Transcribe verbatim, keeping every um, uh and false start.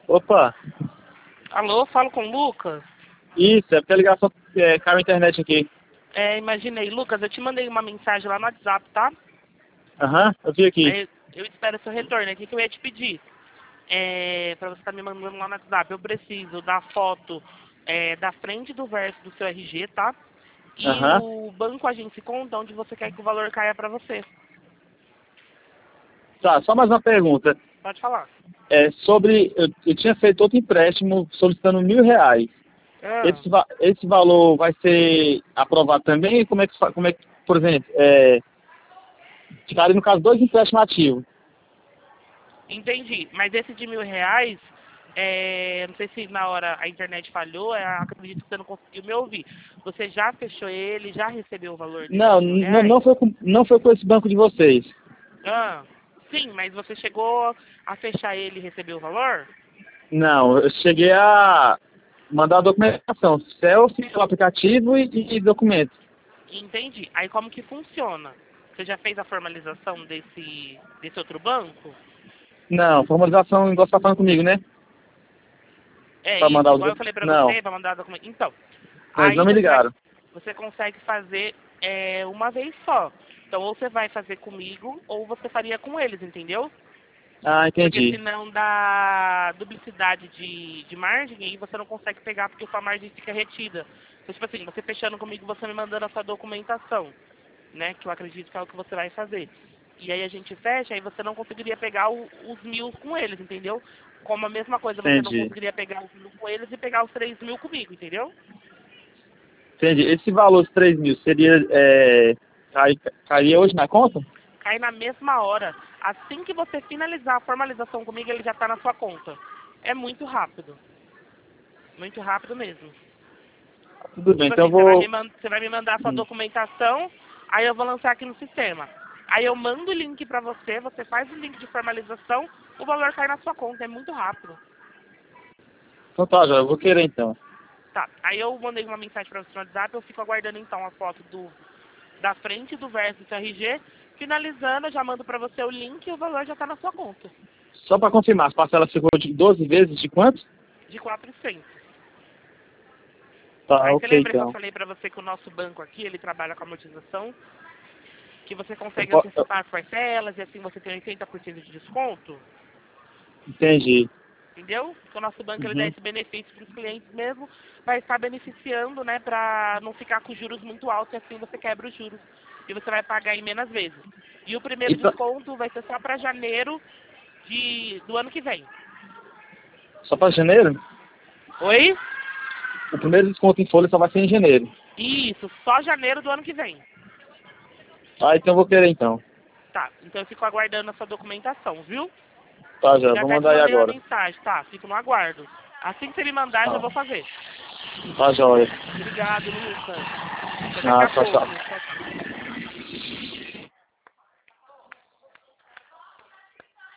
Opa, Alô, falo com o Lucas? isso, é porque a ligação é, caiu a internet aqui. É, imaginei. Lucas, eu te mandei uma mensagem lá no WhatsApp, tá? Aham, eu vi aqui. Aí eu espero seu retorno. O que que eu ia te pedir? É, pra você estar me mandando lá no WhatsApp, eu preciso da foto é, da frente do verso do seu R G, tá? E Aham. o banco agência conta onde você quer que o valor caia pra você. Tá, só mais uma pergunta. Pode falar. É sobre, eu, eu tinha feito outro empréstimo solicitando mil reais. Ah, Esse, va- esse valor vai ser aprovado também? Como é que, fa- como é que por exemplo, é, ficaria no caso dois empréstimos ativos? entendi. Mas esse de mil reais, é, não sei se na hora a internet falhou, é, acredito que você não conseguiu me ouvir. Você já fechou ele, já recebeu o valor desses Não, mil não, reais? não foi com, não foi com esse banco de vocês. Ah, sim, mas você chegou a fechar ele e receber o valor? Não, eu cheguei a mandar a documentação, selfie, o aplicativo e, e documento. Entendi. Aí como que funciona? Você já fez a formalização desse, desse outro banco? Não, formalização igual você tá falando comigo, né? É Pra isso, mandar os igual eu documentos. falei pra Não, você, pra mandar documento. Então, não, eles aí não me você vai, ligaram. você consegue fazer é, uma vez só. Então, ou você vai fazer comigo, ou você faria com eles, entendeu? Ah, Porque entendi. senão dá duplicidade de, de margem e aí você não consegue pegar porque sua margem fica retida. Então, tipo assim, você fechando comigo, você me mandando a sua documentação, né? Que eu acredito que é o que você vai fazer. E aí a gente fecha, aí você não conseguiria pegar o- os mil com eles, entendeu? Como a mesma coisa, você não Entendi. conseguiria pegar os mil com eles e pegar os três mil comigo, entendeu? Entendi. Esse valor de três mil seria, é, cai, cairia hoje na conta? Cai na mesma hora. Assim que você finalizar a formalização comigo, ele já está na sua conta. É muito rápido. Muito rápido mesmo. Tudo bem, Tipo então eu assim, você vai me, vou... man- você vai me mandar a sua Hum, documentação, aí eu vou lançar aqui no sistema. Aí eu mando o link pra você, você faz o link de formalização, o valor cai na sua conta, é muito rápido. Então tá, já, eu vou querer então. Tá, aí eu mandei uma mensagem pra você no WhatsApp, eu fico aguardando então a foto do, da frente do verso do seu R G. Finalizando, eu já mando pra você o link e o valor já tá na sua conta. Só para confirmar, as parcelas ficou de doze vezes de quanto? De quatrocentos. Tá, Aí você ok lembra que eu então. falei pra você que o nosso banco aqui, ele trabalha com amortização, que você Eu consegue po- eu- antecipar as parcelas e assim você tem oitenta por cento de desconto? Entendi. Entendeu? Porque o nosso banco ele dá Uhum. esse benefício para os clientes mesmo, vai estar beneficiando, né, para não ficar com juros muito altos e assim você quebra os juros e você vai pagar em menos vezes. E o primeiro Então, desconto vai ser só para janeiro de, do ano que vem. só para janeiro? Oi? O primeiro desconto em folha só vai ser em janeiro. Isso, só janeiro do ano que vem. Ah, então eu vou querer então. Tá, então eu fico aguardando a sua documentação, viu? Tá, já, Já vou até te mandar aí mandei uma agora. mensagem, tá? Fico no aguardo. Assim que você me mandar, eu já Tá, vou fazer. tá joia. Obrigado, Lucas. Até daqui Ah, a tchau, pouco. tchau. Tchau, tchau.